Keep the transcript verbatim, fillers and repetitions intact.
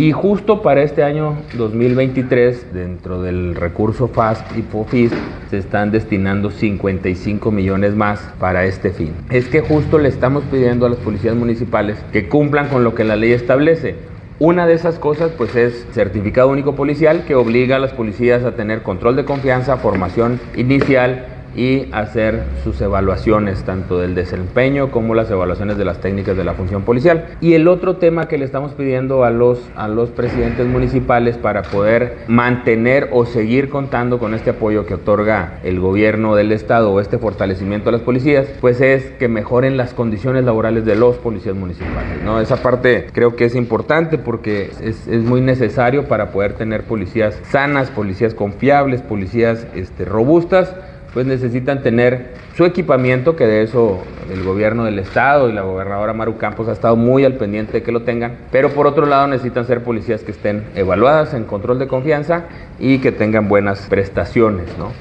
Y justo para este año dos mil veintitrés, dentro del recurso FAST y POFIS, se están destinando cincuenta y cinco millones más para este fin. Es que justo le estamos pidiendo a las policías municipales que cumplan con lo que la ley establece. Una de esas cosas pues es certificado único policial, que obliga a las policías a tener control de confianza, formación inicial y hacer sus evaluaciones tanto del desempeño como las evaluaciones de las técnicas de la función policial. Y el otro tema que le estamos pidiendo a los, a los presidentes municipales para poder mantener o seguir contando con este apoyo que otorga el gobierno del estado o este fortalecimiento a las policías, pues es que mejoren las condiciones laborales de los policías municipales, ¿no? Esa parte creo que es importante porque es, es muy necesario para poder tener policías sanas, policías confiables, policías este, robustas. Pues necesitan tener su equipamiento, que de eso el gobierno del estado y la gobernadora Maru Campos ha estado muy al pendiente de que lo tengan, pero por otro lado necesitan ser policías que estén evaluadas en control de confianza y que tengan buenas prestaciones, ¿no?